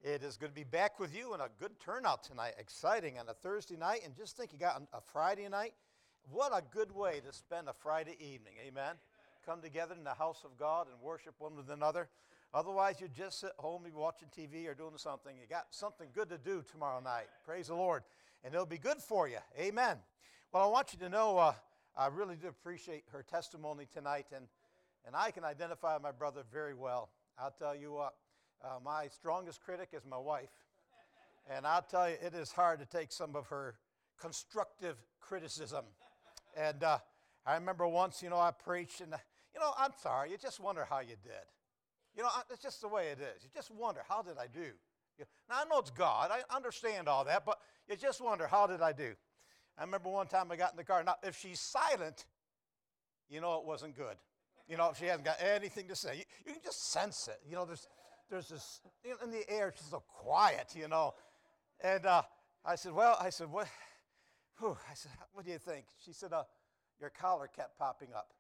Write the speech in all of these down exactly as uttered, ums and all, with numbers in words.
It is good to be back with you and a good turnout tonight. Exciting on a Thursday night. And just think you got a Friday night. What a good way to spend a Friday evening. Amen. Amen. Come together in the house of God and worship one with another. Otherwise, you just sit home, you watching T V or doing something. You got something good to do tomorrow night. Praise the Lord. And it'll be good for you. Amen. Well, I want you to know uh, I really do appreciate her testimony tonight. And, and I can identify my brother very well. I'll tell you what. Uh, my strongest critic is my wife. And I'll tell you, it is hard to take some of her constructive criticism. And uh, I remember once, you know, I preached, and, uh, you know, I'm sorry, you just wonder how you did. You know, it's just the way it is. You just wonder, how did I do? You now, I know it's God. I understand all that, but you just wonder, how did I do? I remember one time I got in the car. Now, if she's silent, you know it wasn't good. You know, if she hasn't got anything to say. You, you can just sense it. You know, there's... There's this, in the air, she's so quiet, you know. And uh, I said, well, I said, what, whew, I said, what do you think? She said, uh, your collar kept popping up.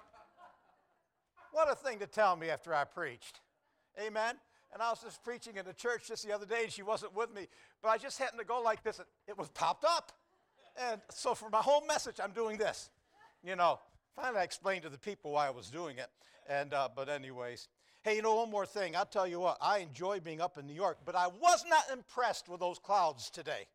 What a thing to tell me after I preached. Amen? And I was just preaching in the church just the other day, and she wasn't with me. But I just happened to go like this, and it was popped up. And so for my whole message, I'm doing this. You know, finally I explained to the people why I was doing it. And uh, but anyways. Hey, you know, one more thing. I'll tell you what, I enjoy being up in New York, but I was not impressed with those clouds today.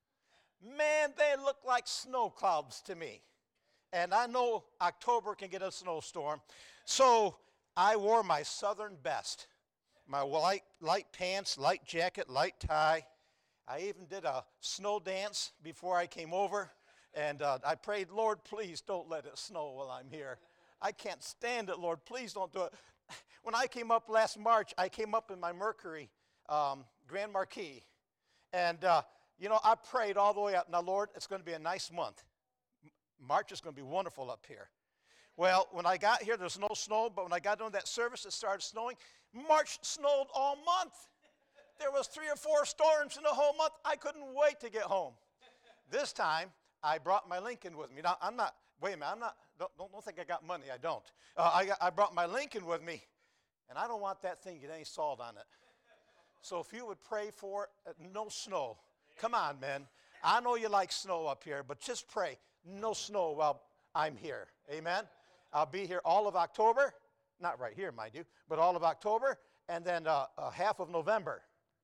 Man, they look like snow clouds to me. And I know October can get a snowstorm. So I wore my southern best. My light, light pants, light jacket, light tie. I even did a snow dance before I came over. And uh, I prayed, Lord, please don't let it snow while I'm here. I can't stand it, Lord. Please don't do it. When I came up last March, I came up in my Mercury um, Grand Marquis. And, uh, you know, I prayed all the way up. Now, Lord, it's going to be a nice month. March is going to be wonderful up here. Well, when I got here, there's no snow. But when I got into that service, it started snowing. March snowed all month. There was three or four storms in the whole month. I couldn't wait to get home. This time, I brought my Lincoln with me. Now, I'm not, wait a minute, I'm not, don't, don't, don't think I got money. I don't. Uh, I, got, I brought my Lincoln with me. And I don't want that thing to get any salt on it. So if you would pray for uh, no snow. Come on, man. I know you like snow up here, but just pray. No snow while I'm here. Amen? I'll be here all of October. Not right here, mind you, but all of October, and then uh, uh, half of November.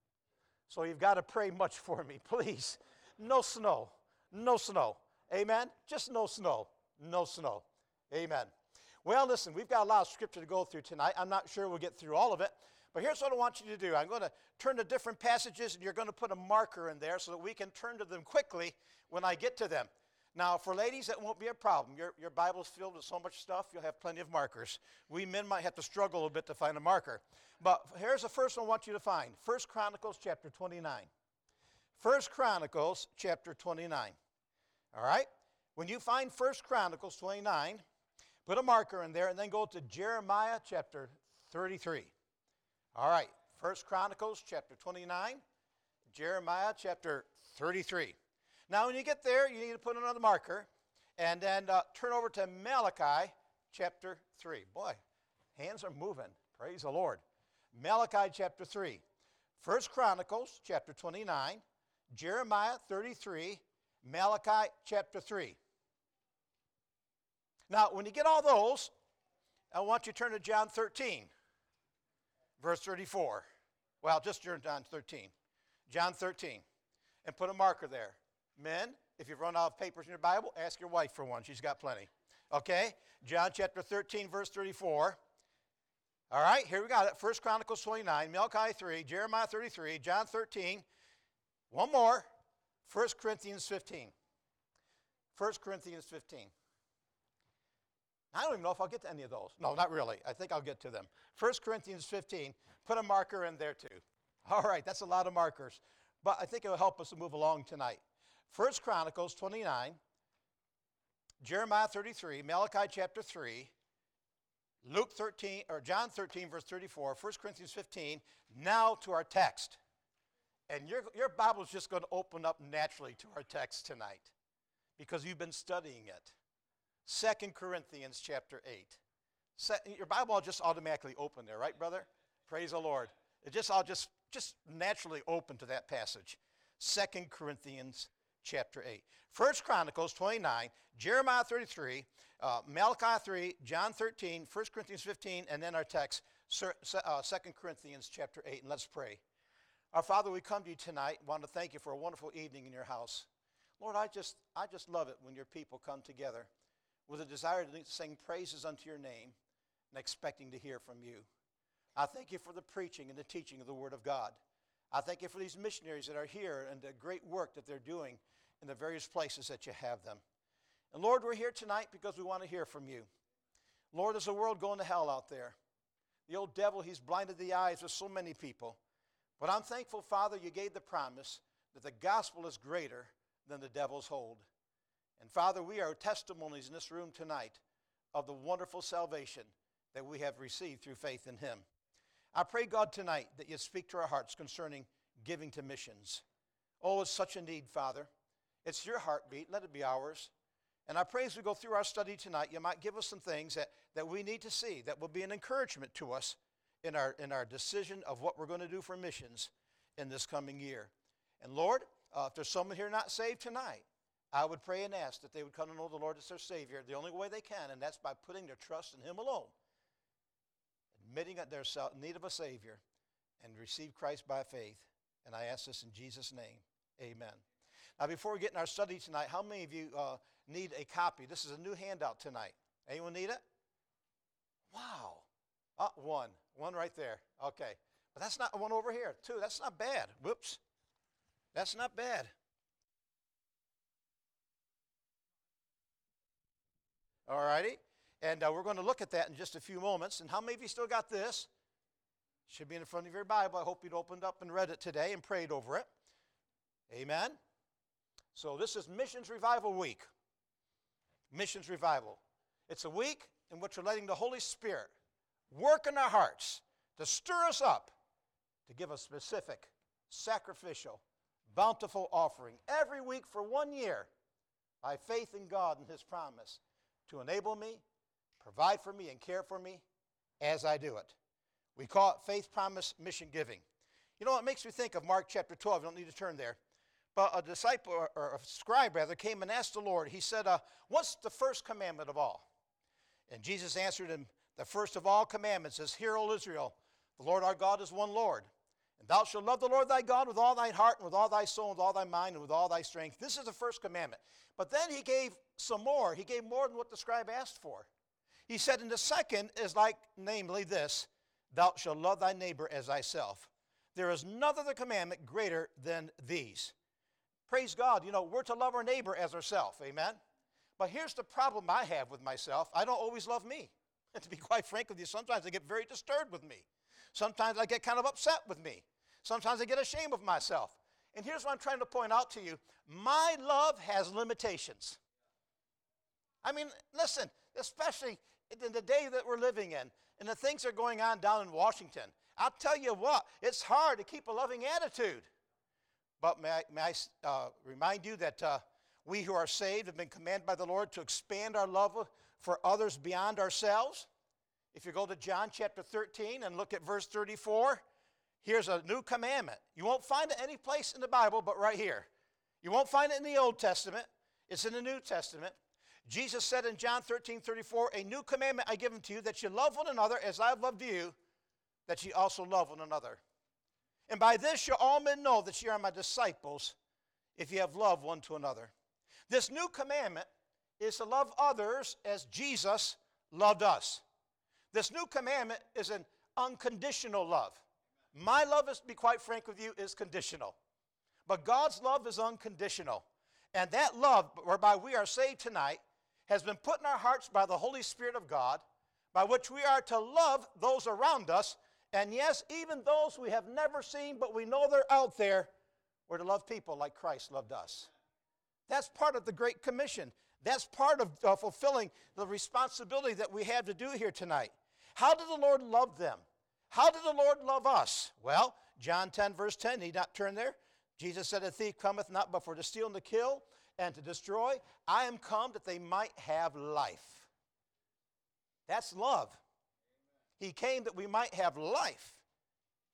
So you've got to pray much for me, please. No snow. No snow. Amen? Just no snow. No snow. Amen. Well, listen, we've got a lot of scripture to go through tonight. I'm not sure we'll get through all of it, but here's what I want you to do. I'm going to turn to different passages, and you're going to put a marker in there so that we can turn to them quickly when I get to them. Now, for ladies, that won't be a problem. Your, your Bible's filled with so much stuff, you'll have plenty of markers. We men might have to struggle a little bit to find a marker. But here's the first one I want you to find. First Chronicles chapter twenty-nine. First Chronicles chapter twenty-nine. All right? When you find First Chronicles twenty-nine, put a marker in there, and then go to Jeremiah chapter thirty-three. All right, First Chronicles chapter twenty-nine, Jeremiah chapter thirty-three. Now, when you get there, you need to put another marker, and then uh, turn over to Malachi chapter three. Boy, hands are moving. Praise the Lord. Malachi chapter three. First Chronicles chapter twenty-nine, Jeremiah thirty-three, Malachi chapter three. Now, when you get all those, I want you to turn to John thirteen, verse thirty-four. Well, just turn to John thirteen. John thirteen. And put a marker there. Men, if you've run out of papers in your Bible, ask your wife for one. She's got plenty. Okay? John chapter thirteen, verse thirty-four. All right, here we got it. First Chronicles twenty-nine, Malachi three, Jeremiah thirty-three, John thirteen. One more. First Corinthians fifteen. First Corinthians fifteen. I don't even know if I'll get to any of those. No, not really. I think I'll get to them. First Corinthians fifteen. Put a marker in there too. All right, that's a lot of markers. But I think it will help us to move along tonight. First Chronicles twenty-nine, Jeremiah thirty-three, Malachi chapter three, Luke thirteen, or John thirteen, verse thirty-four, First Corinthians fifteen. Now to our text. And your, your Bible is just going to open up naturally to our text tonight because you've been studying it. Second Corinthians chapter eight. Se- your Bible will just automatically open there, right, brother? Praise the Lord. It just all just just naturally open to that passage. Second Corinthians chapter eight. First Chronicles twenty-nine, Jeremiah thirty-three, uh, Malachi three, John thirteen, First Corinthians fifteen, and then our text, uh, Second Corinthians chapter eight. And let's pray. Our Father, we come to you tonight. Want to thank you for a wonderful evening in your house. Lord, I just, I just love it when your people come together with a desire to sing praises unto your name and expecting to hear from you. I thank you for the preaching and the teaching of the Word of God. I thank you for these missionaries that are here and the great work that they're doing in the various places that you have them. And Lord, we're here tonight because we want to hear from you. Lord, there's a world going to hell out there. The old devil, he's blinded the eyes of so many people. But I'm thankful, Father, you gave the promise that the gospel is greater than the devil's hold. And Father, we are testimonies in this room tonight of the wonderful salvation that we have received through faith in him. I pray, God, tonight that you speak to our hearts concerning giving to missions. Oh, it's such a need, Father. It's your heartbeat. Let it be ours. And I pray as we go through our study tonight, you might give us some things that, that we need to see that will be an encouragement to us in our, in our decision of what we're going to do for missions in this coming year. And Lord, uh, if there's someone here not saved tonight, I would pray and ask that they would come to know the Lord as their Savior the only way they can, and that's by putting their trust in him alone, admitting that they're in need of a Savior, and receive Christ by faith. And I ask this in Jesus' name. Amen. Now, before we get in our study tonight, how many of you uh, need a copy? This is a new handout tonight. Anyone need it? Wow. Uh, one. One right there. Okay. But that's not one over here. Two. That's not bad. Whoops. That's not bad. All righty. And uh, we're going to look at that in just a few moments. And how many of you still got this? Should be in front of your Bible. I hope you'd opened up and read it today and prayed over it. Amen. So this is Missions Revival Week. Missions Revival. It's a week in which we're letting the Holy Spirit work in our hearts to stir us up to give a specific, sacrificial, bountiful offering every week for one year by faith in God and his promise to enable me, provide for me, and care for me as I do it. We call it Faith Promise Mission Giving. You know, it makes me think of Mark chapter twelve. You don't need to turn there. But a disciple, or, or a scribe rather, came and asked the Lord. He said, uh, what's the first commandment of all? And Jesus answered him, the first of all commandments is, Hear, O Israel, the Lord our God is one Lord. And thou shalt love the Lord thy God with all thine heart, and with all thy soul, and with all thy mind, and with all thy strength. This is the first commandment. But then he gave some more. He gave more than what the scribe asked for. He said, and the second is like, namely this, thou shalt love thy neighbor as thyself. There is none other commandment greater than these. Praise God, you know, we're to love our neighbor as ourselves, amen? But here's the problem I have with myself. I don't always love me. And to be quite frank with you, sometimes I get very disturbed with me. Sometimes I get kind of upset with me. Sometimes I get ashamed of myself. And here's what I'm trying to point out to you. My love has limitations. I mean, listen, especially in the day that we're living in and the things that are going on down in Washington. I'll tell you what, it's hard to keep a loving attitude. But may I, may I uh, remind you that uh, we who are saved have been commanded by the Lord to expand our love for others beyond ourselves. If you go to John chapter thirteen and look at verse thirty-four, here's a new commandment. You won't find it any place in the Bible but right here. You won't find it in the Old Testament. It's in the New Testament. Jesus said in John thirteen thirty-four, a new commandment I give unto you, that you love one another as I have loved you, that ye also love one another. And by this shall all men know that ye are my disciples, if ye have love one to another. This new commandment is to love others as Jesus loved us. This new commandment is an unconditional love. My love, is, to be quite frank with you, is conditional. But God's love is unconditional. And that love, whereby we are saved tonight, has been put in our hearts by the Holy Spirit of God, by which we are to love those around us. And yes, even those we have never seen, but we know they're out there, we're to love people like Christ loved us. That's part of the Great Commission. That's part of uh, fulfilling the responsibility that we have to do here tonight. How did the Lord love them? How did the Lord love us? Well, John ten, verse ten, need not turn there. Jesus said, a thief cometh not but for to steal and to kill and to destroy. I am come that they might have life. That's love. He came that we might have life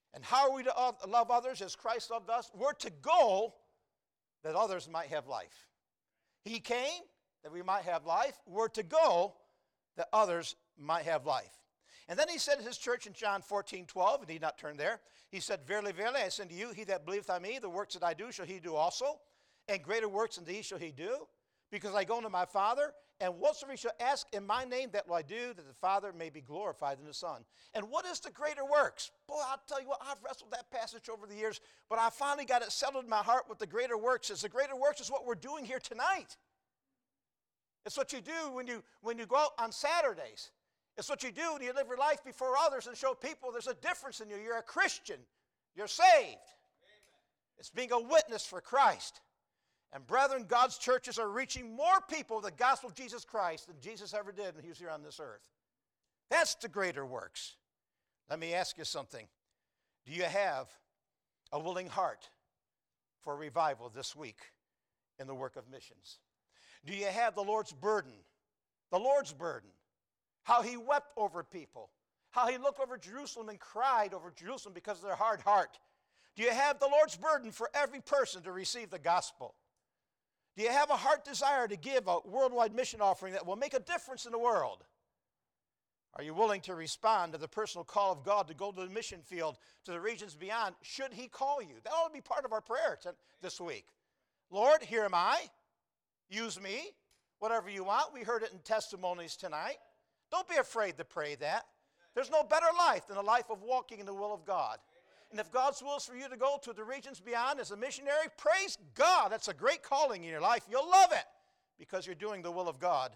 And how are we to love others as Christ loved us? We're to go that others might have life. He came that we might have life. We're to go that others might have life. And then he said to his church in John fourteen twelve, and he did not turn there. He said, Verily, verily, I say unto you, he that believeth on me, the works that I do shall he do also, and greater works than these shall he do, because I go unto my Father, and whatsoever he shall ask in my name, that will I do, that the Father may be glorified in the Son. And what is the greater works? Boy, I'll tell you what, I've wrestled that passage over the years, but I finally got it settled in my heart what the greater works is. The greater works is what we're doing here tonight. It's what you do when you, when you go out on Saturdays. It's what you do when you live your life before others and show people there's a difference in you. You're a Christian. You're saved. Amen. It's being a witness for Christ. And brethren, God's churches are reaching more people with the gospel of Jesus Christ than Jesus ever did when he was here on this earth. That's the greater works. Let me ask you something. Do you have a willing heart for revival this week in the work of missions? Do you have the Lord's burden? The Lord's burden. How he wept over people. How he looked over Jerusalem and cried over Jerusalem because of their hard heart. Do you have the Lord's burden for every person to receive the gospel? Do you have a heart desire to give a worldwide mission offering that will make a difference in the world? Are you willing to respond to the personal call of God to go to the mission field, to the regions beyond, should he call you? That ought to be part of our prayer this week. Lord, here am I. Use me. Whatever you want. We heard it in testimonies tonight. Don't be afraid to pray that. There's no better life than a life of walking in the will of God. And if God's will is for you to go to the regions beyond as a missionary, praise God. That's a great calling in your life. You'll love it because you're doing the will of God.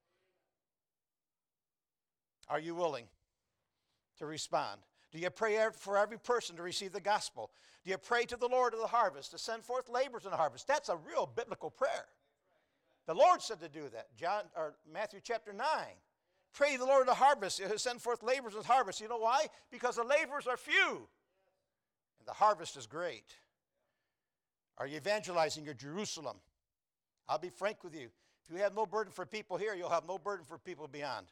Are you willing to respond? Do you pray for every person to receive the gospel? Do you pray to the Lord of the harvest to send forth laborers in the harvest? That's a real biblical prayer. The Lord said to do that. John or Matthew chapter nine. Pray the Lord of the harvest to send forth laborers in the harvest. You know why? Because the laborers are few. The harvest is great. Are you evangelizing your Jerusalem? I'll be frank with you. If you have no burden for people here, you'll have no burden for people beyond.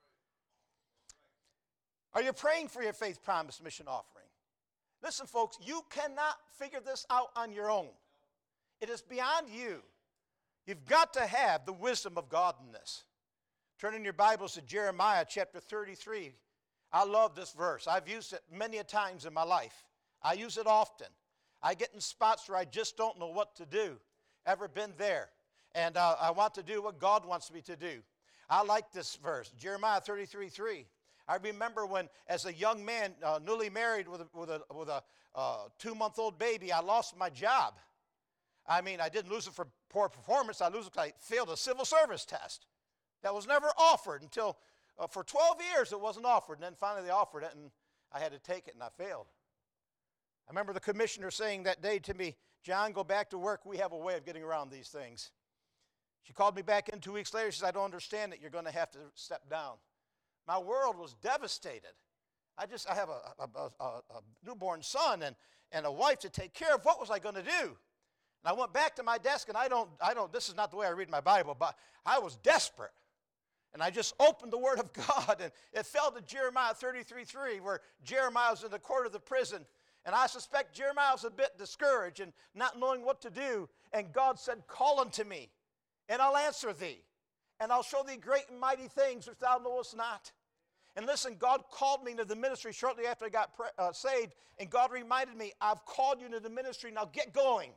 Are you praying for your faith promise mission offering? Listen, folks, you cannot figure this out on your own. It is beyond you. You've got to have the wisdom of God in this. Turn in your Bibles to Jeremiah chapter thirty-three. I love this verse. I've used it many a times in my life. I use it often. I get in spots where I just don't know what to do. Ever been there? And uh, I want to do what God wants me to do. I like this verse, Jeremiah thirty-three three. I remember when, as a young man, uh, newly married with a, with a, with a uh, two-month-old baby, I lost my job. I mean, I didn't lose it for poor performance. I lose it because I failed a civil service test. That was never offered until, uh, for twelve years it wasn't offered. And then finally they offered it, and I had to take it, and I failed. I remember the commissioner saying that day to me, John, go back to work. We have a way of getting around these things. She called me back in two weeks later. She said, I don't understand it. You're going to have to step down. My world was devastated. I just, I have a, a, a, a newborn son and, and a wife to take care of. What was I going to do? And I went back to my desk, and I don't, I don't, this is not the way I read my Bible, but I was desperate. And I just opened the Word of God, and it fell to Jeremiah thirty-three three, where Jeremiah was in the court of the prison. And I suspect Jeremiah was a bit discouraged and not knowing what to do. And God said, call unto me, and I'll answer thee. And I'll show thee great and mighty things which thou knowest not. And listen, God called me into the ministry shortly after I got uh, saved. And God reminded me, I've called you into the ministry, now get going.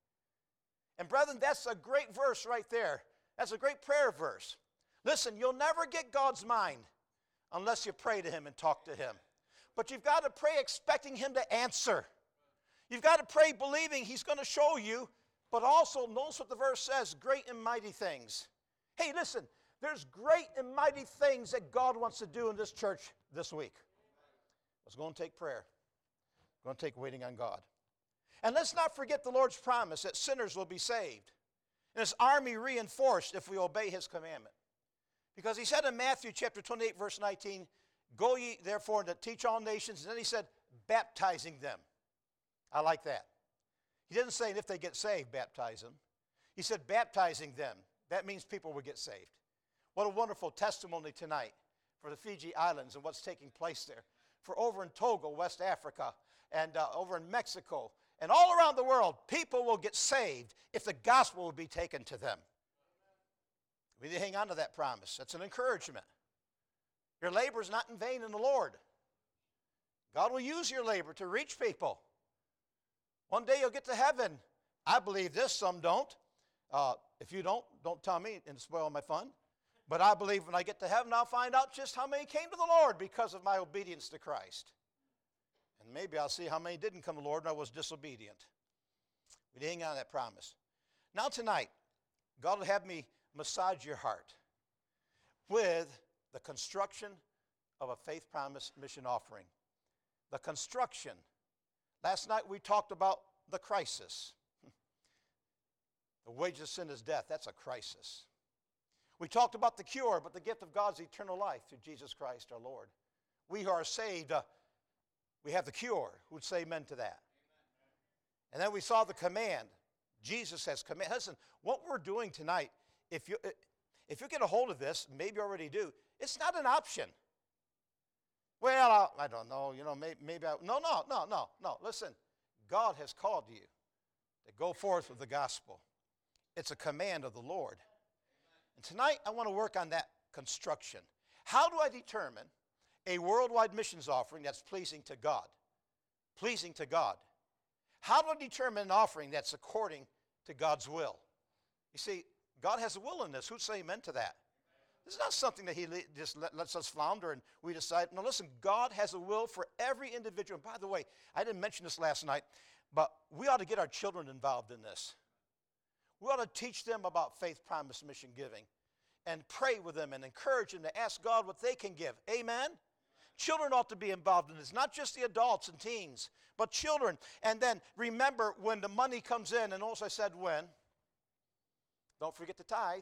And brethren, that's a great verse right there. That's a great prayer verse. Listen, you'll never get God's mind unless you pray to him and talk to him. But you've got to pray expecting him to answer. You've got to pray believing he's going to show you, but also notice what the verse says, great and mighty things. Hey, listen, there's great and mighty things that God wants to do in this church this week. Let's go and take prayer. We're going to take waiting on God. And let's not forget the Lord's promise that sinners will be saved. And his army reinforced if we obey his commandment. Because he said in Matthew chapter twenty-eight, verse nineteen, go ye therefore to teach all nations. And then he said, baptizing them. I like that. He didn't say if they get saved, baptize them. He said baptizing them. That means people will get saved. What a wonderful testimony tonight for the Fiji Islands and what's taking place there. For over in Togo, West Africa, and uh, over in Mexico, and all around the world, people will get saved if the gospel will be taken to them. We need to hang on to that promise. That's an encouragement. Your labor is not in vain in the Lord. God will use your labor to reach people. One day you'll get to heaven. I believe this, some don't. Uh, if you don't, don't tell me and spoil my fun. But I believe when I get to heaven, I'll find out just how many came to the Lord because of my obedience to Christ. And maybe I'll see how many didn't come to the Lord and I was disobedient. We hang on to that promise. Now tonight, God will have me massage your heart with the construction of a faith promise mission offering. The construction. Last night we talked about the crisis. The wages of sin is death. That's a crisis. We talked about the cure, but the gift of God's eternal life through Jesus Christ our Lord. We who are saved, uh, we have the cure. Who would say amen to that? And then we saw the command. Jesus has command. Listen, what we're doing tonight, if you, if you get a hold of this, maybe you already do, it's not an option. Well, I'll, I don't know, you know, maybe, maybe I, no, no, no, no, no. Listen, God has called you to go forth with the gospel. It's a command of the Lord. And tonight, I want to work on that construction. How do I determine a worldwide missions offering that's pleasing to God? Pleasing to God. How do I determine an offering that's according to God's will? You see, God has a will in this. Who'd say amen to that? This is not something that he just let, lets us flounder and we decide. No, listen, God has a will for every individual. And by the way, I didn't mention this last night, but we ought to get our children involved in this. We ought to teach them about faith, promise, mission giving and pray with them and encourage them to ask God what they can give. Amen? Children ought to be involved in this, not just the adults and teens, but children. And then remember when the money comes in, and also I said when, don't forget to tithe.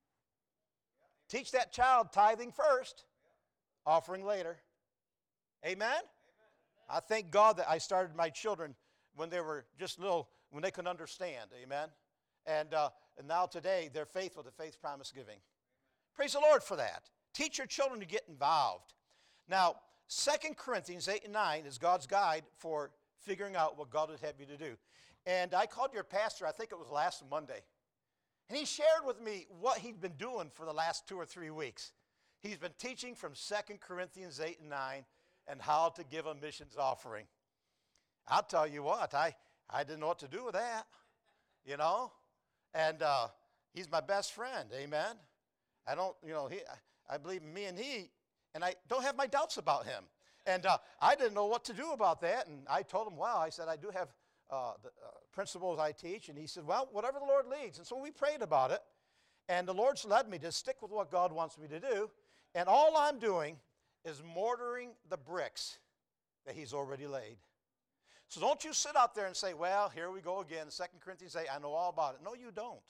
Teach that child tithing first, offering later. Amen? Amen? I thank God that I started my children when they were just little, when they could understand. Amen? And, uh, and now today, they're faithful to faith promise giving. Amen. Praise the Lord for that. Teach your children to get involved. Now, Second Corinthians eight and nine is God's guide for figuring out what God would have you to do. And I called your pastor, I think it was last Monday. And he shared with me what he'd been doing for the last two or three weeks. He's been teaching from Second Corinthians eight and nine and how to give a missions offering. I'll tell you what, I, I didn't know what to do with that, you know. And uh, he's my best friend, amen. I don't, you know, he, I, I believe in me and he, and I don't have my doubts about him. And uh, I didn't know what to do about that. And I told him, wow, I said, I do have uh, the uh, principles I teach. And he said, well, whatever the Lord leads. And so we prayed about it. And the Lord's led me to stick with what God wants me to do. And all I'm doing is mortaring the bricks that he's already laid. So don't you sit out there and say, well, here we go again. Second Corinthians eight, I know all about it. No, you don't.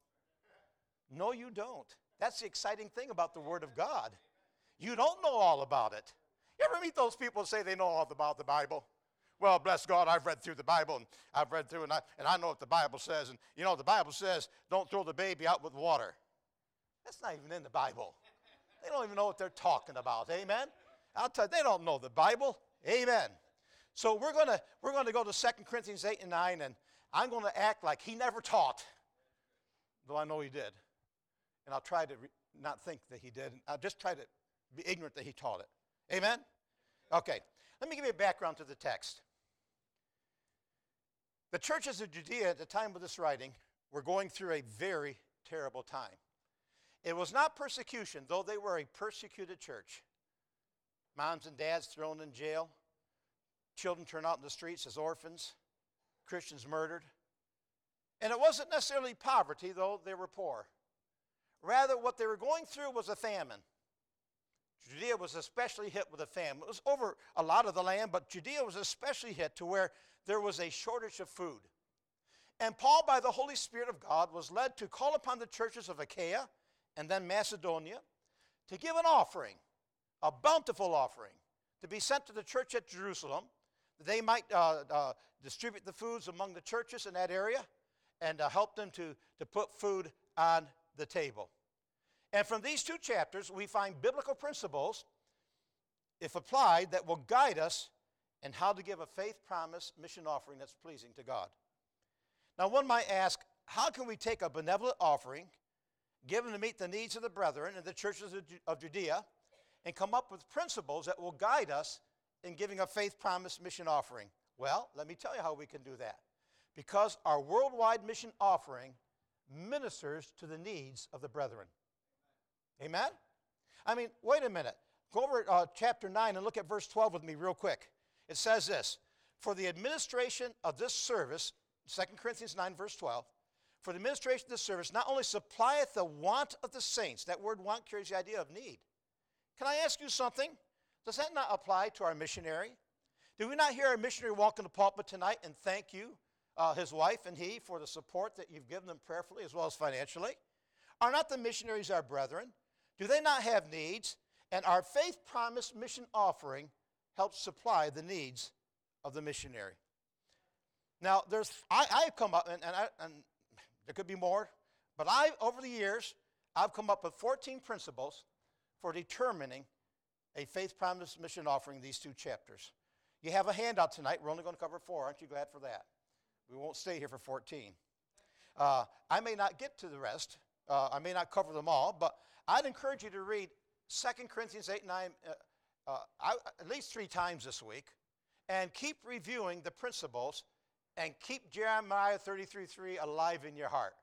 No, you don't. That's the exciting thing about the Word of God. You don't know all about it. You ever meet those people who say they know all about the Bible? Well, bless God, I've read through the Bible, and I've read through, and I, and I know what the Bible says. And, you know, the Bible says, don't throw the baby out with water. That's not even in the Bible. They don't even know what they're talking about. Amen? I'll tell you, they don't know the Bible. Amen. So we're going to we're going to go to Second Corinthians eight and nine, and I'm going to act like he never taught, though I know he did. And I'll try to re- not think that he did. I'll just try to be ignorant that he taught it. Amen? Okay. Let me give you a background to the text. The churches of Judea at the time of this writing were going through a very terrible time. It was not persecution, though they were a persecuted church. Moms and dads thrown in jail. Children turned out in the streets as orphans. Christians murdered. And it wasn't necessarily poverty, though they were poor. Rather, what they were going through was a famine. Judea was especially hit with a famine. It was over a lot of the land, but Judea was especially hit to where there was a shortage of food. And Paul, by the Holy Spirit of God, was led to call upon the churches of Achaia and then Macedonia to give an offering, a bountiful offering, to be sent to the church at Jerusalem, that they might uh, uh, distribute the foods among the churches in that area and uh, help them to, to put food on the table. And from these two chapters, we find biblical principles, if applied, that will guide us and how to give a faith promise mission offering that's pleasing to God. Now, one might ask, how can we take a benevolent offering given to meet the needs of the brethren in the churches of Ju- of Judea and come up with principles that will guide us in giving a faith promise mission offering? Well, let me tell you how we can do that. Because our worldwide mission offering ministers to the needs of the brethren. Amen? I mean, wait a minute. Go over uh, chapter nine and look at verse twelve with me real quick. It says this, for the administration of this service, Second Corinthians nine, verse twelve, for the administration of this service not only supplieth the want of the saints, that word want carries the idea of need. Can I ask you something? Does that not apply to our missionary? Did we not hear our missionary walk in the pulpit tonight and thank you, uh, his wife and he, for the support that you've given them prayerfully as well as financially? Are not the missionaries our brethren? Do they not have needs? And our faith promise mission offering helps supply the needs of the missionary. Now, there's I, I've come up, and, and, I, and there could be more, but I, over the years, I've come up with fourteen principles for determining a faith promise mission offering, these two chapters. You have a handout tonight. We're only going to cover four. Aren't you glad for that? We won't stay here for fourteen. Uh, I may not get to the rest. Uh, I may not cover them all, but I'd encourage you to read Second Corinthians eight, nine, uh, uh, I, at least three times this week, and keep reviewing the principles, and keep Jeremiah thirty-three three alive in your heart.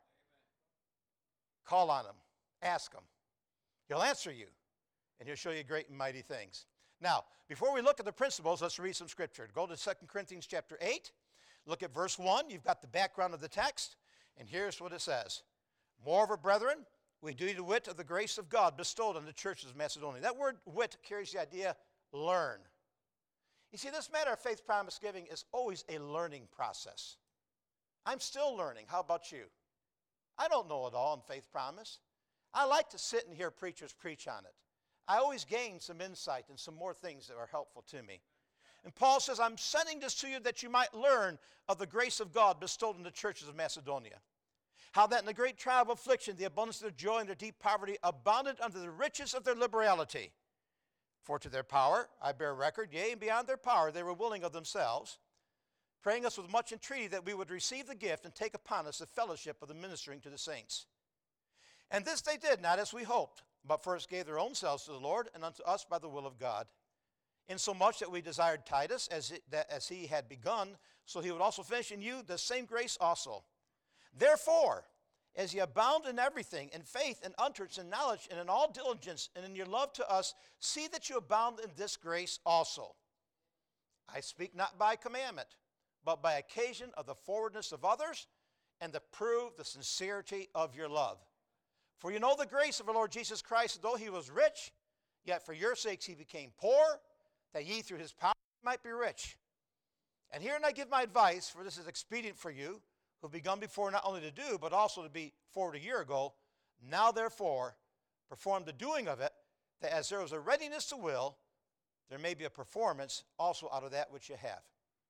Amen. Call on him. Ask him. He'll answer you, and he'll show you great and mighty things. Now, before we look at the principles, let's read some scripture. Go to Second Corinthians chapter eight. Look at verse one. You've got the background of the text, and here's what it says. Moreover, brethren, we do you the wit of the grace of God bestowed on the churches of Macedonia. That word wit carries the idea learn. You see, this matter of faith promise giving is always a learning process. I'm still learning. How about you? I don't know it all in faith promise. I like to sit and hear preachers preach on it. I always gain some insight and some more things that are helpful to me. And Paul says, I'm sending this to you that you might learn of the grace of God bestowed on the churches of Macedonia. How that in the great trial of affliction, the abundance of their joy and their deep poverty abounded under the riches of their liberality. For to their power I bear record, yea, and beyond their power they were willing of themselves, praying us with much entreaty that we would receive the gift and take upon us the fellowship of the ministering to the saints. And this they did, not as we hoped, but first gave their own selves to the Lord, and unto us by the will of God. Insomuch that we desired Titus, as, it, that, as he had begun, so he would also finish in you the same grace also. Therefore, as ye abound in everything, in faith and utterance and knowledge, and in all diligence, and in your love to us, see that you abound in this grace also. I speak not by commandment, but by occasion of the forwardness of others, and to prove the sincerity of your love. For you know the grace of our Lord Jesus Christ, though he was rich, yet for your sakes he became poor, that ye through his power might be rich. And herein I give my advice, for this is expedient for you, who have begun before not only to do, but also to be forward a year ago. Now therefore, perform the doing of it, that as there was a readiness to will, there may be a performance also out of that which you have.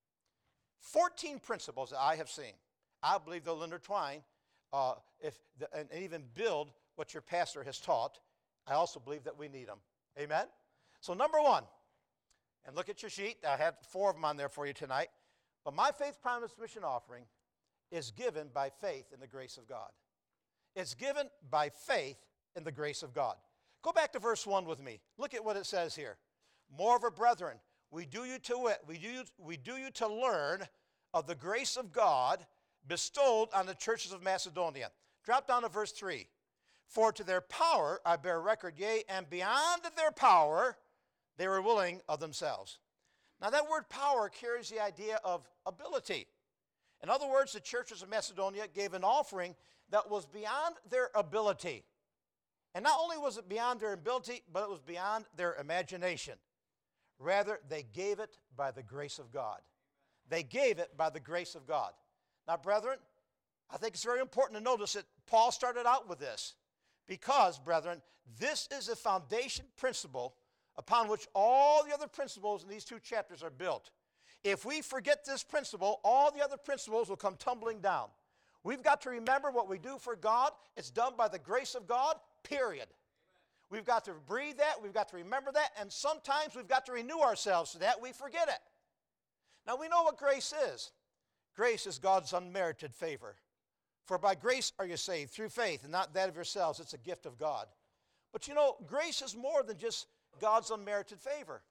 Fourteen principles that I have seen. I believe they'll intertwine uh, if the, and even build what your pastor has taught. I also believe that we need them. Amen? So number one, and look at your sheet. I have four of them on there for you tonight. But my faith promise mission offering is given by faith in the grace of God. It's given by faith in the grace of God. Go back to verse one with me. Look at what it says here. Moreover, brethren, we do you to wit, we do you, we do you to learn of the grace of God bestowed on the churches of Macedonia. Drop down to verse three. For to their power I bear record, yea, and beyond their power they were willing of themselves. Now that word power carries the idea of ability. In other words, the churches of Macedonia gave an offering that was beyond their ability. And not only was it beyond their ability, but it was beyond their imagination. Rather, they gave it by the grace of God. They gave it by the grace of God. Now, brethren, I think it's very important to notice that Paul started out with this. Because, brethren, this is a foundation principle upon which all the other principles in these two chapters are built. If we forget this principle, all the other principles will come tumbling down. We've got to remember what we do for God. It's done by the grace of God, period. Amen. We've got to breathe that. We've got to remember that. And sometimes we've got to renew ourselves so that we forget it. Now we know what grace is. Grace is God's unmerited favor. For by grace are you saved, through faith, and not that of yourselves. It's a gift of God. But you know, grace is more than just God's unmerited favor.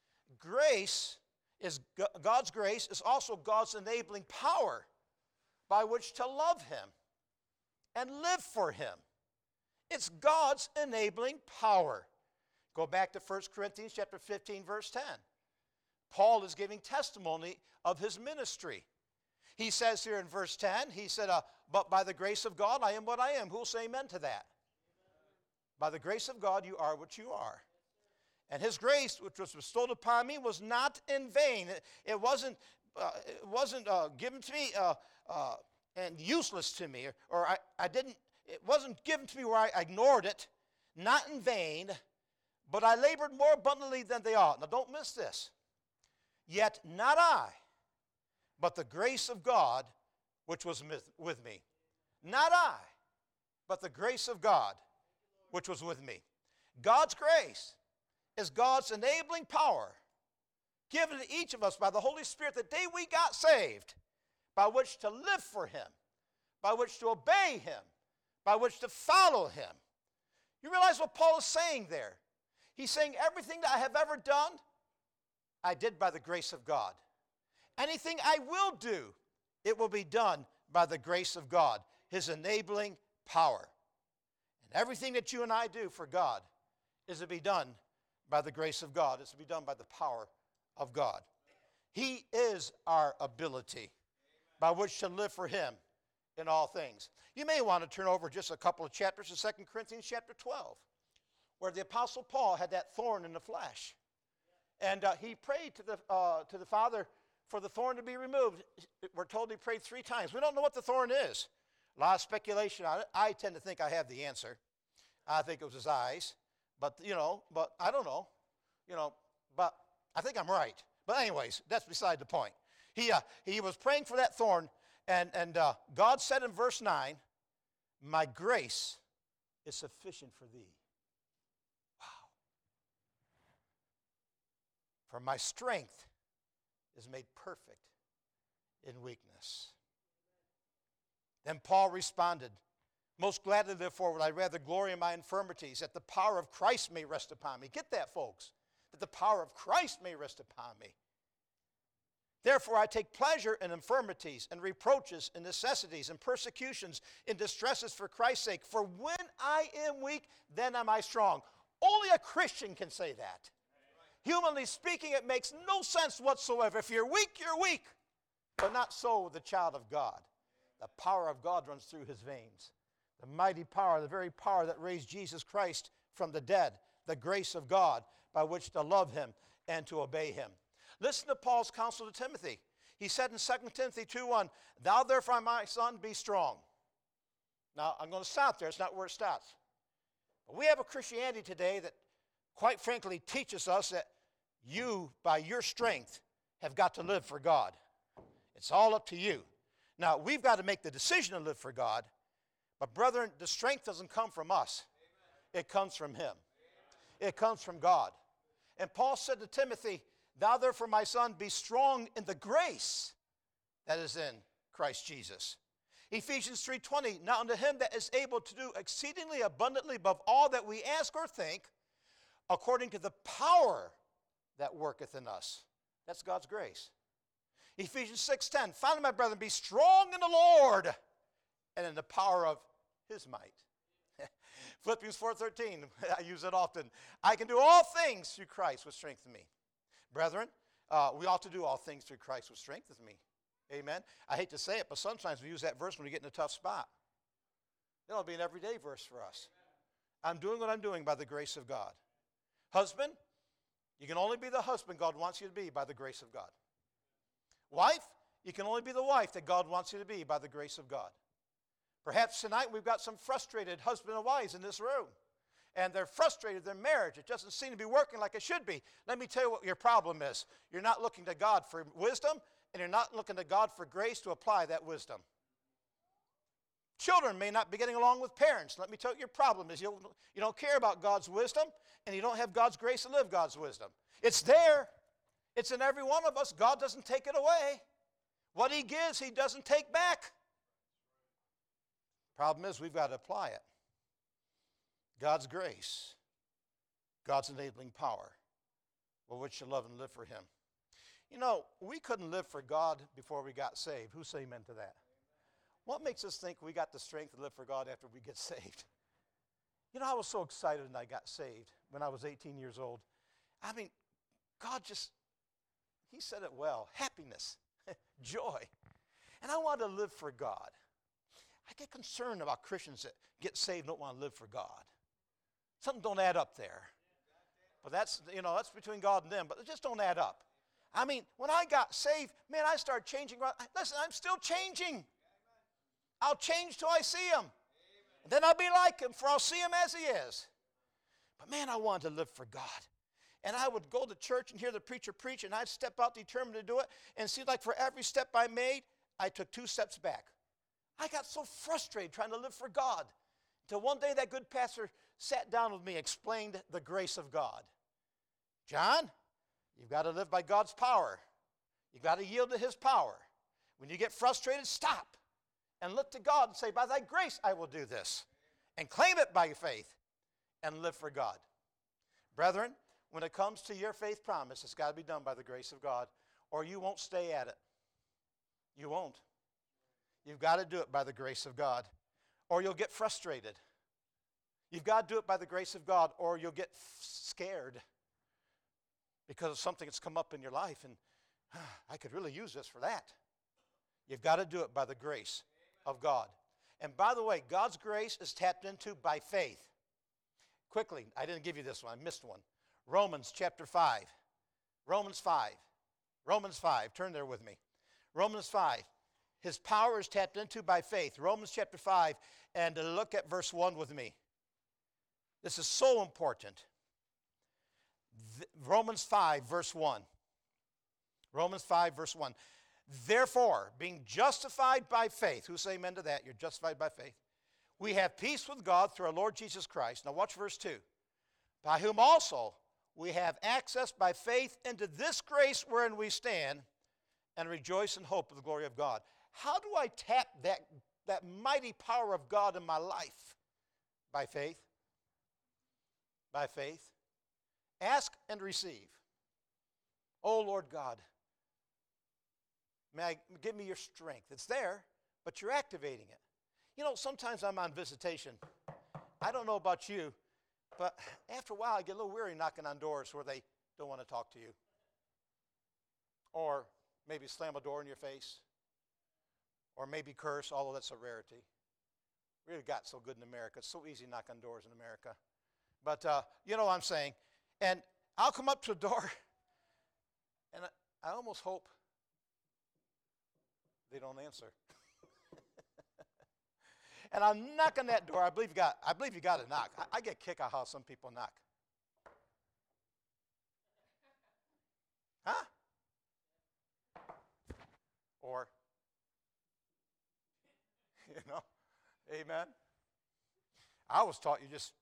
Grace is, God's grace is also God's enabling power by which to love him and live for him. It's God's enabling power. Go back to First Corinthians chapter fifteen, verse ten. Paul is giving testimony of his ministry. He says here in verse ten, he said, uh, but by the grace of God, I am what I am. Who will say amen to that? Amen. By the grace of God, you are what you are. And his grace, which was bestowed upon me, was not in vain. It, it wasn't, uh, it wasn't uh, given to me uh, uh, and useless to me, or, or I, I didn't, it wasn't given to me where I ignored it. Not in vain, but I labored more abundantly than they ought. Now don't miss this. Yet not I, but the grace of God which was with me. Not I, but the grace of God which was with me. God's grace is God's enabling power given to each of us by the Holy Spirit the day we got saved, by which to live for him, by which to obey him, by which to follow him. You realize what Paul is saying there? He's saying everything that I have ever done, I did by the grace of God. Anything I will do, it will be done by the grace of God, his enabling power. And everything that you and I do for God is to be done by the grace of God. It's to be done by the power of God. He is our ability by which to live for him in all things. You may want to turn over just a couple of chapters to Second Corinthians chapter twelve, where the Apostle Paul had that thorn in the flesh. And uh, he prayed to the, uh, to the Father for the thorn to be removed. We're told he prayed three times. We don't know what the thorn is. A lot of speculation on it. I tend to think I have the answer. I think it was his eyes. But, you know, but I don't know. You know, but I think I'm right. But anyways, that's beside the point. He, uh, he was praying for that thorn, and, and uh, God said in verse nine, my grace is sufficient for thee. Wow. For my strength is made perfect in weakness. Then Paul responded, most gladly, therefore, would I rather glory in my infirmities, that the power of Christ may rest upon me. Get that, folks, that the power of Christ may rest upon me. Therefore, I take pleasure in infirmities and reproaches and necessities and persecutions and distresses for Christ's sake. For when I am weak, then am I strong. Only a Christian can say that. Humanly speaking, it makes no sense whatsoever. If you're weak, you're weak. But not so with the child of God. The power of God runs through his veins. The mighty power, the very power that raised Jesus Christ from the dead. The grace of God by which to love him and to obey him. Listen to Paul's counsel to Timothy. He said in Second Timothy two one, thou therefore, my son, be strong. Now, I'm going to stop there. It's not where it stops. But we have a Christianity today that, quite frankly, teaches us that you, by your strength, have got to live for God. It's all up to you. Now, we've got to make the decision to live for God. But, brethren, the strength doesn't come from us. It comes from him. It comes from God. And Paul said to Timothy, thou therefore, my son, be strong in the grace that is in Christ Jesus. Ephesians three twenty, now unto him that is able to do exceedingly abundantly above all that we ask or think, according to the power that worketh in us. That's God's grace. Ephesians six ten, finally, my brethren, be strong in the Lord and in the power of his might. Philippians four thirteen, I use it often. I can do all things through Christ which strengthens me. Brethren, uh, we ought to do all things through Christ which strengthens me. Amen. I hate to say it, but sometimes we use that verse when we get in a tough spot. It'll be an everyday verse for us. I'm doing what I'm doing by the grace of God. Husband, you can only be the husband God wants you to be by the grace of God. Wife, you can only be the wife that God wants you to be by the grace of God. Perhaps tonight we've got some frustrated husband and wives in this room. And they're frustrated, their marriage. It doesn't seem to be working like it should be. Let me tell you what your problem is. You're not looking to God for wisdom, and you're not looking to God for grace to apply that wisdom. Children may not be getting along with parents. Let me tell you what your problem is. You don't, you don't care about God's wisdom, and you don't have God's grace to live God's wisdom. It's there. It's in every one of us. God doesn't take it away. What he gives, he doesn't take back. Problem is, we've got to apply it. God's grace, God's enabling power, with which to love and live for him. You know, we couldn't live for God before we got saved. Who say amen to that? What makes us think we got the strength to live for God after we get saved? You know, I was so excited when I got saved when I was eighteen years old. I mean, God just, he said it well, happiness, joy. And I want to live for God. I get concerned about Christians that get saved and don't want to live for God. Something don't add up there. But that's, you know, that's between God and them, but it just don't add up. I mean, when I got saved, man, I started changing. Listen, I'm still changing. I'll change till I see him. And then I'll be like him, for I'll see him as he is. But man, I wanted to live for God. And I would go to church and hear the preacher preach, and I'd step out determined to do it. And it seemed like for every step I made, I took two steps back. I got so frustrated trying to live for God. Until one day that good pastor sat down with me and explained the grace of God. John, you've got to live by God's power. You've got to yield to his power. When you get frustrated, stop and look to God and say, by thy grace I will do this. And claim it by faith and live for God. Brethren, when it comes to your faith promise, it's got to be done by the grace of God, or you won't stay at it. You won't. You've got to do it by the grace of God, or you'll get frustrated. You've got to do it by the grace of God, or you'll get f- scared because of something that's come up in your life, and ah, I could really use this for that. You've got to do it by the grace of God. And by the way, God's grace is tapped into by faith. Quickly, I didn't give you this one. I missed one. Romans chapter five. Romans five. Romans five. Turn there with me. Romans five. His power is tapped into by faith. Romans chapter five. And look at verse one with me. This is so important. The, Romans five, verse one. Romans five, verse one. Therefore, being justified by faith. Who say amen to that? You're justified by faith. We have peace with God through our Lord Jesus Christ. Now watch verse two. By whom also we have access by faith into this grace wherein we stand and rejoice in hope of the glory of God. How do I tap that, that mighty power of God in my life? By faith. By faith. Ask and receive. Oh, Lord God, may I, give me your strength. It's there, but you're activating it. You know, sometimes I'm on visitation. I don't know about you, but after a while I get a little weary knocking on doors where they don't want to talk to you. Or maybe slam a door in your face. Or maybe curse, although that's a rarity. We really got so good in America. It's so easy to knock on doors in America. But uh, you know what I'm saying. And I'll come up to a door, and I, I almost hope they don't answer. And I'll knock on that door. I believe you got, I believe you got to knock. I, I get kicked out how some people knock. Huh? Or, you know, amen. I was taught you just,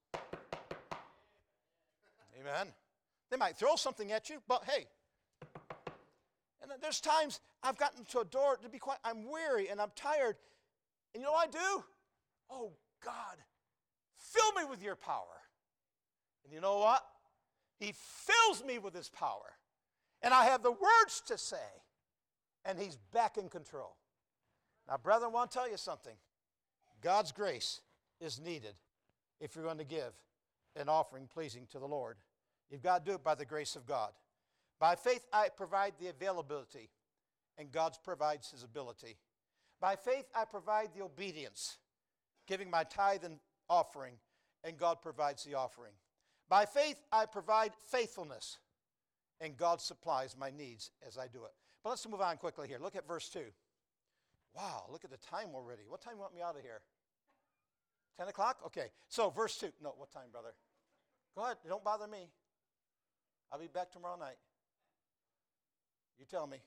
amen. They might throw something at you, but hey. And then there's times I've gotten to a door to be quiet. I'm weary and I'm tired. And you know what I do? Oh, God, fill me with your power. And you know what? He fills me with his power. And I have the words to say. And he's back in control. Now, brethren, I want to tell you something. God's grace is needed if you're going to give an offering pleasing to the Lord. You've got to do it by the grace of God. By faith, I provide the availability, and God provides his ability. By faith, I provide the obedience, giving my tithe and offering, and God provides the offering. By faith, I provide faithfulness, and God supplies my needs as I do it. But let's move on quickly here. Look at verse two. Wow, look at the time already. What time you want me out of here? ten o'clock? Okay, so verse two. No, what time, brother? Go ahead, don't bother me. I'll be back tomorrow night. You tell me.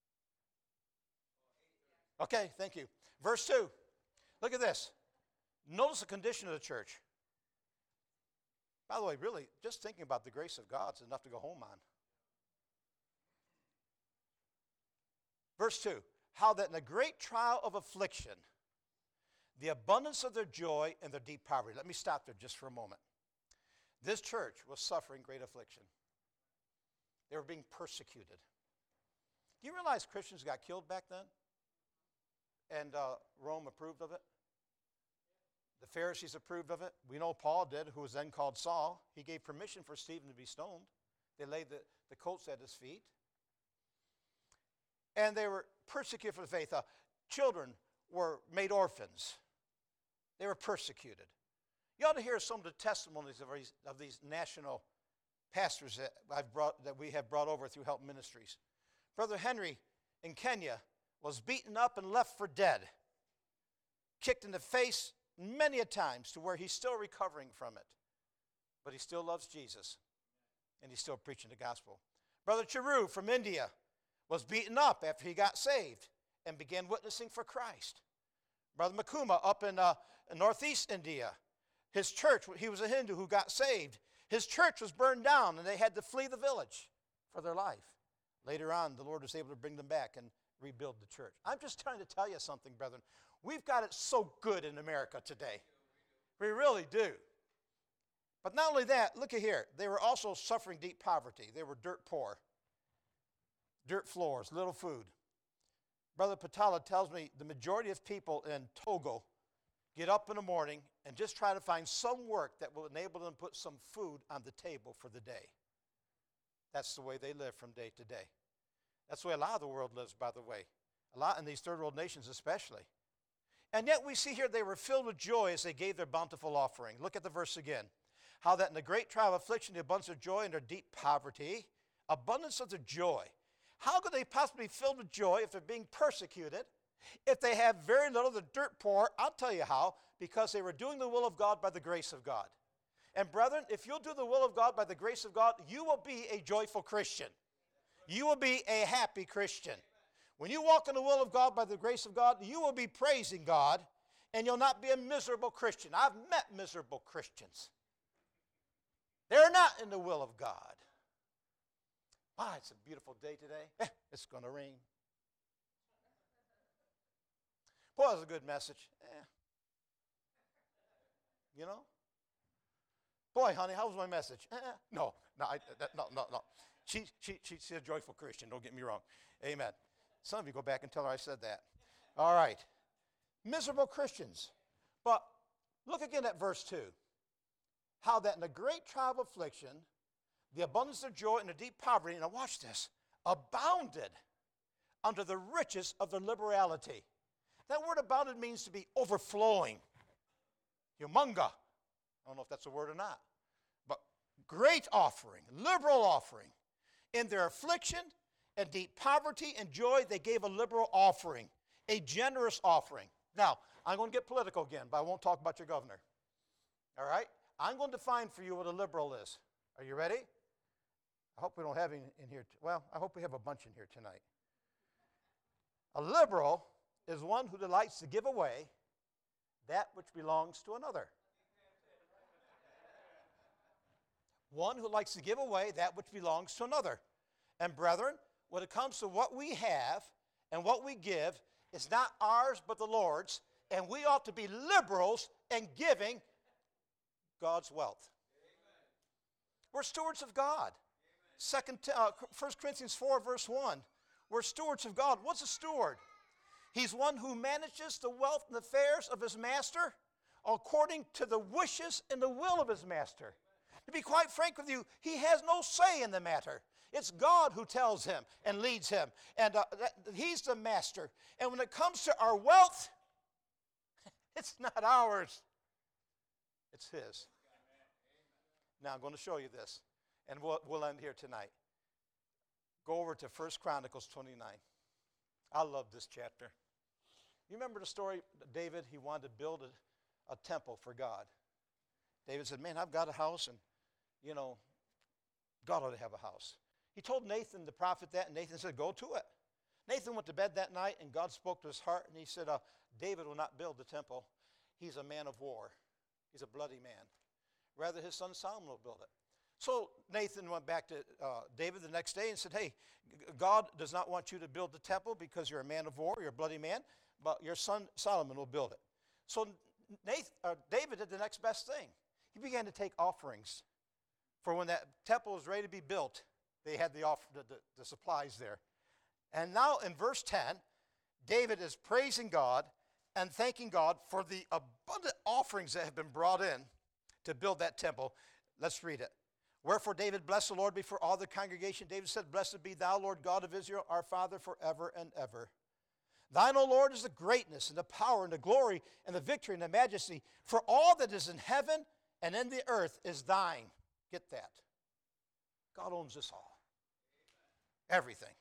Okay, thank you. Verse two. Look at this. Notice the condition of the church. By the way, really, just thinking about the grace of God is enough to go home on. Verse two, how that in the great trial of affliction, the abundance of their joy and their deep poverty. Let me stop there just for a moment. This church was suffering great affliction. They were being persecuted. Do you realize Christians got killed back then? And uh, Rome approved of it? The Pharisees approved of it. We know Paul did, who was then called Saul. He gave permission for Stephen to be stoned. They laid the, the coats at his feet. And they were persecuted for the faith. Uh, children were made orphans. They were persecuted. You ought to hear some of the testimonies of these, of these national pastors that, I've brought, that we have brought over through Help Ministries. Brother Henry in Kenya was beaten up and left for dead, kicked in the face many a times to where he's still recovering from it. But he still loves Jesus, and he's still preaching the gospel. Brother Charu from India was beaten up after he got saved and began witnessing for Christ. Brother Makuma up in uh, northeast India, his church, he was a Hindu who got saved. His church was burned down, and they had to flee the village for their life. Later on, the Lord was able to bring them back and rebuild the church. I'm just trying to tell you something, brethren. We've got it so good in America today. We really do. But not only that, look at here. They were also suffering deep poverty. They were dirt poor. Dirt floors, little food. Brother Patala tells me the majority of people in Togo get up in the morning and just try to find some work that will enable them to put some food on the table for the day. That's the way they live from day to day. That's the way a lot of the world lives, by the way. A lot in these third world nations especially. And yet we see here they were filled with joy as they gave their bountiful offering. Look at the verse again. How that in the great trial of affliction, the abundance of joy and their deep poverty, abundance of their joy. How could they possibly be filled with joy if they're being persecuted? If they have very little, they're dirt poor. I'll tell you how. Because they were doing the will of God by the grace of God. And brethren, if you'll do the will of God by the grace of God, you will be a joyful Christian. You will be a happy Christian. When you walk in the will of God by the grace of God, you will be praising God, and you'll not be a miserable Christian. I've met miserable Christians. They're not in the will of God. Ah, it's a beautiful day today. Eh, it's going to rain. Boy, that was a good message. Eh. You know? Boy, honey, how was my message? Eh, eh. No, no, I, that, no, no, no. She, she, she's a joyful Christian. Don't get me wrong. Amen. Some of you go back and tell her I said that. All right. Miserable Christians. But look again at verse two. How that in the great trial of affliction, the abundance of joy and the deep poverty, now watch this, abounded under the riches of their liberality. That word abounded means to be overflowing. Humunga. I don't know if that's a word or not. But great offering, liberal offering. In their affliction and deep poverty and joy, they gave a liberal offering, a generous offering. Now, I'm going to get political again, but I won't talk about your governor. All right? I'm going to define for you what a liberal is. Are you ready? I hope we don't have any in here. T- well, I hope we have a bunch in here tonight. A liberal is one who delights to give away that which belongs to another. One who likes to give away that which belongs to another. And brethren, when it comes to what we have and what we give, it's not ours but the Lord's, and we ought to be liberals in giving God's wealth. Amen. We're stewards of God. Second, uh, First Corinthians four, verse one. We're stewards of God. What's a steward? He's one who manages the wealth and affairs of his master according to the wishes and the will of his master. To be quite frank with you, he has no say in the matter. It's God who tells him and leads him. And uh, that, he's the master. And when it comes to our wealth, it's not ours. It's his. Now I'm going to show you this. And we'll, we'll end here tonight. Go over to First Chronicles twenty-nine. I love this chapter. You remember the story of David? He wanted to build a, a temple for God. David said, man, I've got a house, and, you know, God ought to have a house. He told Nathan, the prophet, that, and Nathan said, go to it. Nathan went to bed that night, and God spoke to his heart, and he said, uh, David will not build the temple. He's a man of war. He's a bloody man. Rather, his son Solomon will build it. So Nathan went back to uh, David the next day and said, hey, God does not want you to build the temple because you're a man of war, you're a bloody man, but your son Solomon will build it. So Nathan, uh, David did the next best thing. He began to take offerings for when that temple was ready to be built. They had the, offer, the, the, the supplies there. And now in verse ten, David is praising God and thanking God for the abundant offerings that have been brought in to build that temple. Let's read it. Wherefore David blessed the Lord before all the congregation. David said, blessed be thou, Lord God of Israel, our Father, forever and ever. Thine, O Lord, is the greatness and the power and the glory and the victory and the majesty. For all that is in heaven and in the earth is thine. Get that. God owns this all. Everything.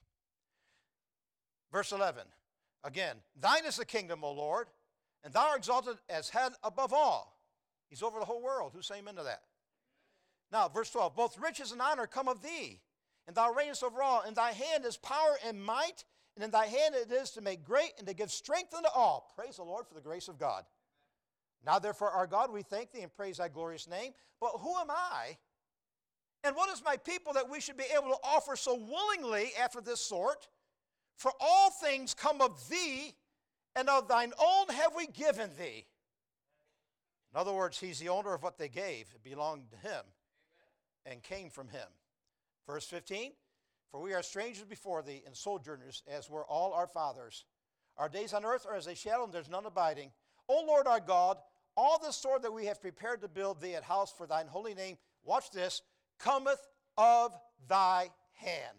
Verse eleven. Again, thine is the kingdom, O Lord, and thou art exalted as head above all. He's over the whole world. Who's saying into that? Now, verse twelve. Both riches and honor come of thee, and thou reignest over all. In thy hand is power and might, and in thy hand it is to make great and to give strength unto all. Praise the Lord for the grace of God. Now, therefore, our God, we thank thee and praise thy glorious name. But who am I, and what is my people that we should be able to offer so willingly after this sort? For all things come of thee, and of thine own have we given thee. In other words, he's the owner of what they gave. It belonged to him and came from him. Verse fifteen, for we are strangers before thee and sojourners, as were all our fathers. Our days on earth are as a shadow, and there's none abiding. O Lord our God, all this store that we have prepared to build thee a house for thine holy name, watch this, cometh of thy hand.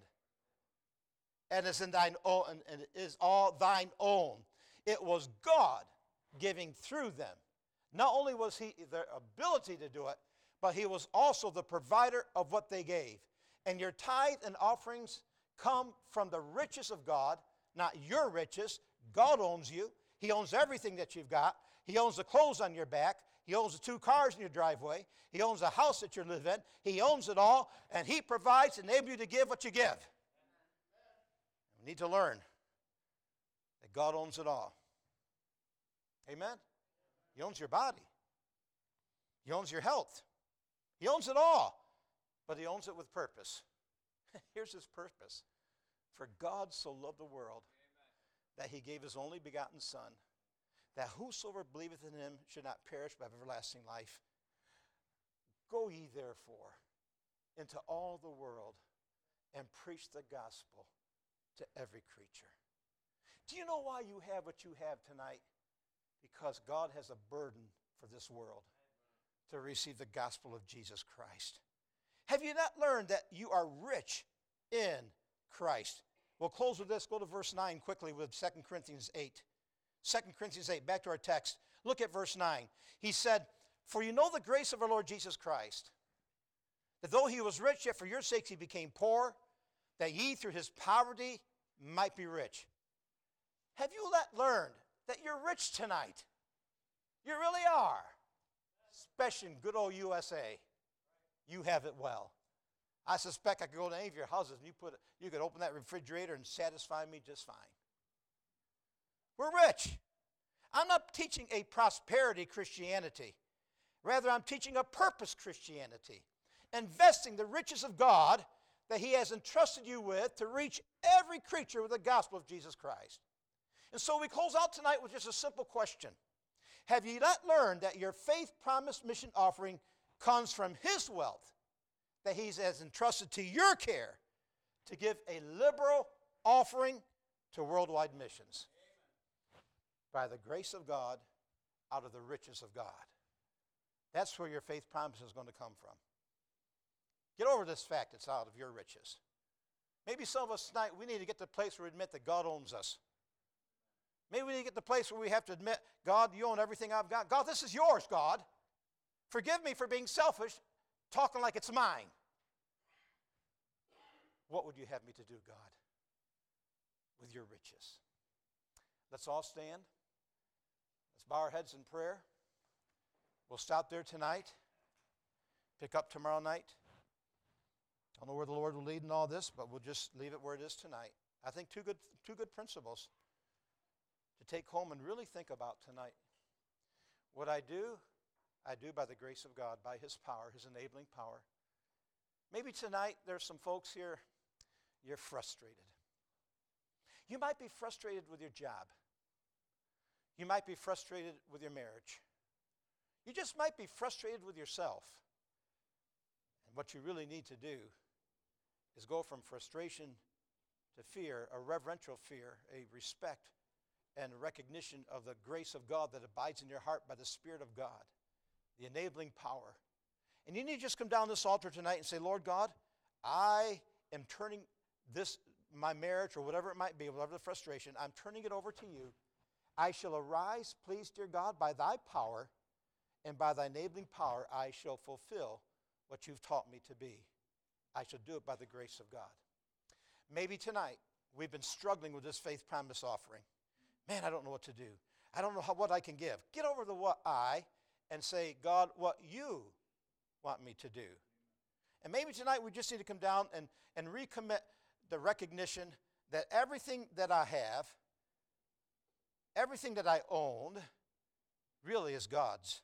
And is in thine own, and it is all thine own. It was God giving through them. Not only was he their ability to do it, but he was also the provider of what they gave. And your tithe and offerings come from the riches of God, not your riches. God owns you. He owns everything that you've got. He owns the clothes on your back. He owns the two cars in your driveway. He owns the house that you live in. He owns it all, and he provides and enables you to give what you give. We need to learn that God owns it all. Amen? He owns your body. He owns your health. He owns it all. But he owns it with purpose. Here's his purpose. For God so loved the world that he gave his only begotten Son, that whosoever believeth in him should not perish but have everlasting life. Go ye therefore into all the world and preach the gospel to every creature. Do you know why you have what you have tonight? Because God has a burden for this world to receive the gospel of Jesus Christ. Have you not learned that you are rich in Christ? We'll close with this. Go to verse nine quickly with Second Corinthians eight. Second Corinthians eight, back to our text. Look at verse nine. He said, for you know the grace of our Lord Jesus Christ, that though he was rich, yet for your sakes he became poor, that ye through his poverty might be rich. Have you let learned that you're rich tonight? You really are. Especially in good old U S A. You have it well. I suspect I could go to any of your houses and you, put, you could open that refrigerator and satisfy me just fine. We're rich. I'm not teaching a prosperity Christianity. Rather, I'm teaching a purpose Christianity. Investing the riches of God that he has entrusted you with to reach every creature with the gospel of Jesus Christ. And so we close out tonight with just a simple question. Have ye not learned that your faith promise mission offering comes from his wealth that he has entrusted to your care to give a liberal offering to worldwide missions? By the grace of God, out of the riches of God. That's where your faith promise is going to come from. Get over this fact, it's out of your riches. Maybe some of us tonight, we need to get to the place where we admit that God owns us. Maybe we need to get to the place where we have to admit, God, you own everything I've got. God, this is yours, God. Forgive me for being selfish, talking like it's mine. What would you have me to do, God, with your riches? Let's all stand. Let's bow our heads in prayer. We'll stop there tonight. Pick up tomorrow night. I don't know where the Lord will lead in all this, but we'll just leave it where it is tonight. I think two good, two good principles to take home and really think about tonight. What I do, I do by the grace of God, by his power, his enabling power. Maybe tonight there's some folks here, you're frustrated. You might be frustrated with your job. You might be frustrated with your marriage. You just might be frustrated with yourself. And what you really need to do is go from frustration to fear, a reverential fear, a respect and recognition of the grace of God that abides in your heart by the Spirit of God, the enabling power. And you need to just come down this altar tonight and say, Lord God, I am turning this, my marriage or whatever it might be, whatever the frustration, I'm turning it over to you. I shall arise, please, dear God, by thy power, and by thy enabling power I shall fulfill what you've taught me to be. I shall do it by the grace of God. Maybe tonight we've been struggling with this faith promise offering. Man, I don't know what to do. I don't know how, what I can give. Get over the what I and say, God, what you want me to do. And maybe tonight we just need to come down and, and recommit the recognition that everything that I have, everything that I own, really is God's.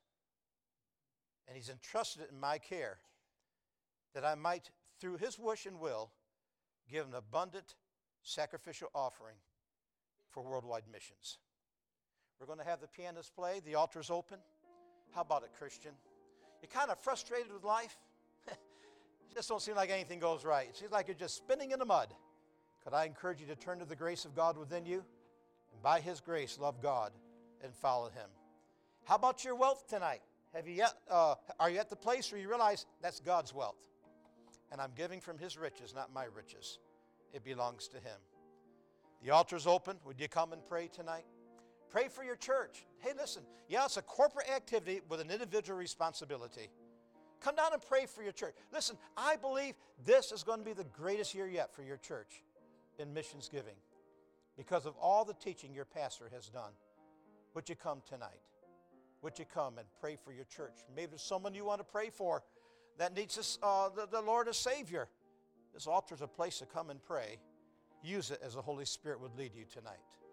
And he's entrusted it in my care that I might, through his wish and will, give an abundant sacrificial offering for worldwide missions. We're going to have the pianist play. The altar's open. How about it, Christian? You're kind of frustrated with life? It just don't seem like anything goes right. It seems like you're just spinning in the mud. Could I encourage you to turn to the grace of God within you? And by his grace, love God and follow him. How about your wealth tonight? Have you yet, uh, are you at the place where you realize that's God's wealth? And I'm giving from his riches, not my riches. It belongs to him. The altar's open. Would you come and pray tonight? Pray for your church. Hey, listen, yeah, it's a corporate activity with an individual responsibility. Come down and pray for your church. Listen, I believe this is going to be the greatest year yet for your church in missions giving because of all the teaching your pastor has done. Would you come tonight? Would you come and pray for your church? Maybe there's someone you want to pray for that needs this, uh, the, the Lord as Savior. This altar is a place to come and pray. Use it as the Holy Spirit would lead you tonight.